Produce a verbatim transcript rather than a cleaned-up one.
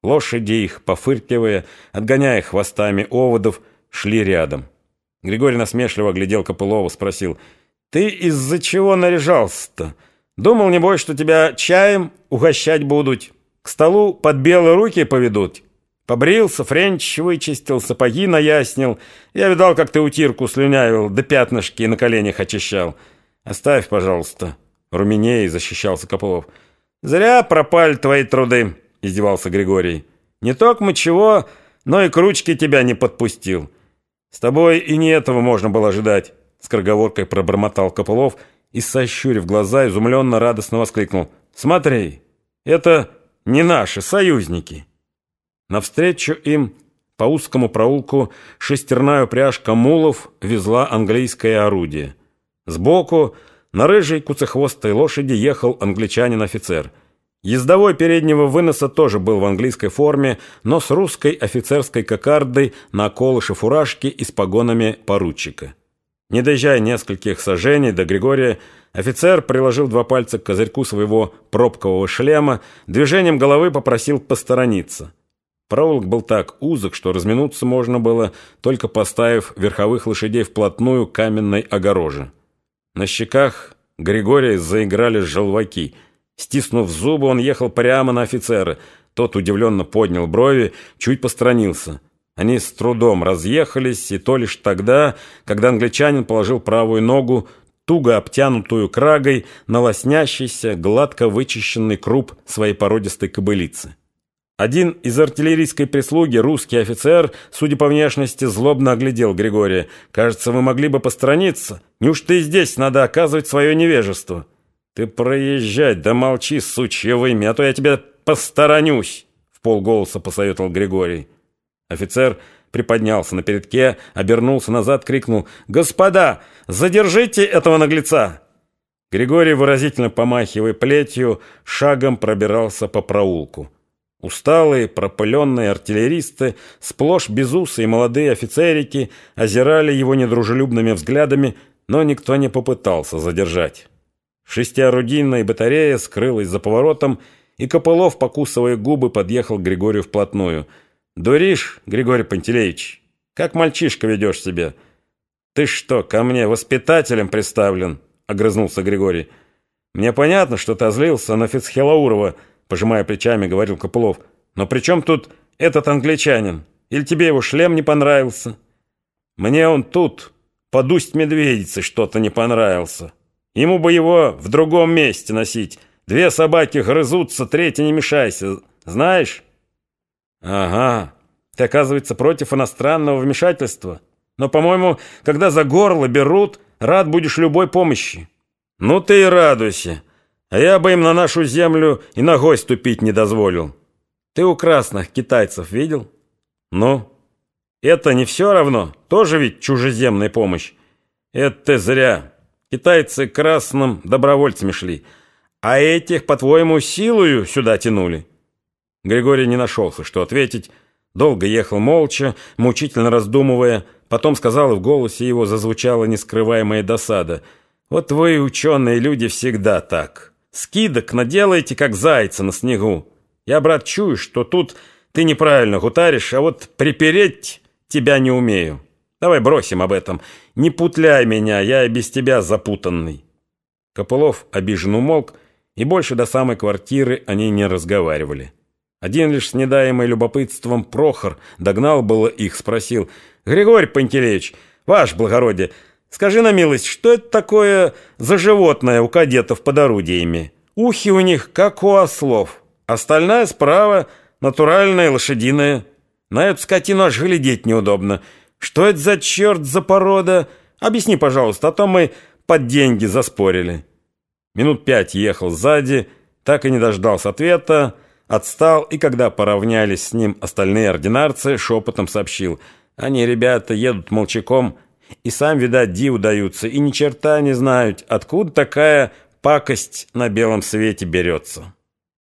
Лошади их, пофыркивая, отгоняя хвостами оводов, шли рядом. Григорий насмешливо глядел Копылова, спросил: «Ты из-за чего наряжался-то? Думал, небось, что тебя чаем угощать будут, к столу под белые руки поведут? Побрился, френч вычистил, сапоги наяснил. Я видал, как ты утирку слюнявил, да пятнышки на коленях очищал. Оставь, пожалуйста». Румяней защищался Копылов. «Зря пропали твои труды», — издевался Григорий. «Не только чего, но и к ручке тебя не подпустил. С тобой и не этого можно было ожидать», — скороговоркой пробормотал Копылов и, сощурив глаза, изумленно радостно воскликнул: «Смотри, это не наши союзники». Навстречу им по узкому проулку шестерная упряжка мулов везла английское орудие. Сбоку на рыжей куцехвостой лошади ехал англичанин-офицер. Ездовой переднего выноса тоже был в английской форме, но с русской офицерской кокардой на околыше фуражки и с погонами поручика. Не доезжая нескольких саженей до Григория, офицер приложил два пальца к козырьку своего пробкового шлема, движением головы попросил посторониться. Проулок был так узок, что разминуться можно было, только поставив верховых лошадей вплотную к каменной огороже. На щеках Григория заиграли желваки. Стиснув зубы, он ехал прямо на офицера. Тот удивленно поднял брови, чуть посторонился. Они с трудом разъехались, и то лишь тогда, когда англичанин положил правую ногу, туго обтянутую крагой, на лоснящийся, гладко вычищенный круп своей породистой кобылицы. Один из артиллерийской прислуги, русский офицер, судя по внешности, злобно оглядел Григория. «Кажется, вы могли бы посторониться. Неужто и здесь надо оказывать свое невежество?» «Ты проезжать, да молчи, сучье вымя, а то я тебя посторонюсь!» — в полголоса посоветовал Григорий. Офицер приподнялся на передке, обернулся назад, крикнул: «Господа, задержите этого наглеца!» Григорий, выразительно помахивая плетью, шагом пробирался по проулку. Усталые, пропыленные артиллеристы, сплошь безусые молодые офицерики, озирали его недружелюбными взглядами, но никто не попытался задержать. Шестиорудийная батарея скрылась за поворотом, и Копылов, покусывая губы, подъехал к Григорию вплотную. «Дуришь, Григорий Пантелеич? Как мальчишка ведешь себя?» «Ты что, ко мне воспитателем представлен?» — огрызнулся Григорий. «Мне понятно, что ты озлился на Фицхелаурова», — пожимая плечами, говорил Копылов. «Но при чем тут этот англичанин? Или тебе его шлем не понравился?» «Мне он тут, под Усть-Медведицей, что-то не понравился. Ему бы его в другом месте носить. Две собаки грызутся, третья не мешайся. Знаешь?» «Ага, ты, оказывается, против иностранного вмешательства. Но, по-моему, когда за горло берут, рад будешь любой помощи». «Ну ты и радуйся. А я бы им на нашу землю и ногой ступить не дозволил. Ты у красных китайцев видел? Ну, это не все равно, тоже ведь чужеземная помощь. Это ты зря. Китайцы красным добровольцами шли, а этих, по-твоему, силою сюда тянули». Григорий не нашелся, что ответить. Долго ехал молча, мучительно раздумывая. Потом сказал, и в голосе его зазвучала нескрываемая досада: «Вот вы, ученые люди, всегда так. Скидок наделаете, как зайца на снегу. Я, брат, чую, что тут ты неправильно гутаришь, а вот припереть тебя не умею. Давай бросим об этом. Не путляй меня, я и без тебя запутанный». Копылов обиженно умолк, и больше до самой квартиры они не разговаривали. Один лишь с недаемой любопытством Прохор догнал было их, спросил: «Григорий Пантелеич, ваше благородие, скажи на милость, что это такое за животное у кадетов под орудиями? Ухи у них, как у ослов. Остальная справа натуральная лошадиная. На эту скотину аж глядеть неудобно. Что это за черт за порода? Объясни, пожалуйста, а то мы под деньги заспорили». Минут пять ехал сзади, так и не дождался ответа, отстал, и когда поравнялись с ним остальные ординарцы, шепотом сообщил: «Они, ребята, едут молчаком и сам, видать, диву даются, и ни черта не знают, откуда такая пакость на белом свете берется».